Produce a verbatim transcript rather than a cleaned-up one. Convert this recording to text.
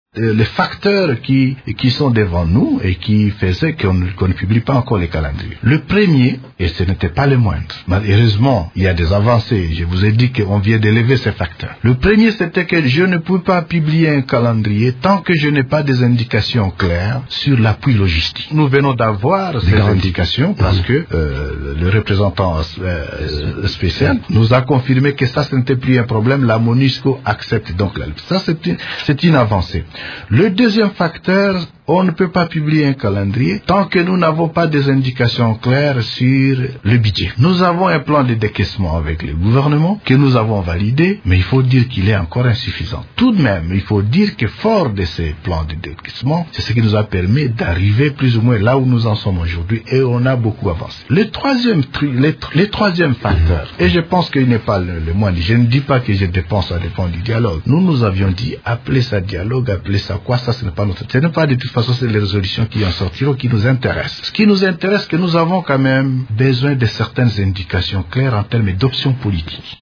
les facteurs qui, qui sont devant nous et qui faisaient qu'on qu'on ne publie pas encore les calendriers. Le premier, et ce n'était pas le moindre, malheureusement, il y a des avancées, je vous ai dit qu'on vient d'élever ces facteurs. Le premier, c'était que je ne pouvais pas publier un calendrier tant que je n'ai pas des indications claires sur l'appui logistique. Nous venons d'avoir ces indications parce que euh, le représentant euh, spécial nous a confirmé que ça, ce n'était plus un problème, la MONUSCO accepte donc la liste. Ça, c'est une, c'est une avancée. Le deuxième facteur, on ne peut pas publier un calendrier tant que nous n'avons pas des indications claires sur le budget. Nous avons un plan de décaissement avec le gouvernement que nous avons validé, mais il faut dire qu'il est encore insuffisant. Tout de même, il faut dire que fort de ces plans de décaissement, c'est ce qui nous a permis d'arriver plus ou moins là où nous en sommes aujourd'hui et on a beaucoup avancé. Le troisième, le, le troisième facteur, et je pense qu'il n'est pas le, le moindre, je ne dis pas que je dépense, ça dépend du dialogue. Nous nous avions dit, appelez ça dialogue, appelez ça quoi, ça ce n'est pas notre... Ce n'est pas de toute façon c'est les résolutions qui en sortiront qui nous intéressent. Ce qui nous intéresse, c'est que nous avons quand même besoin de certaines indications claires en termes d'options politiques.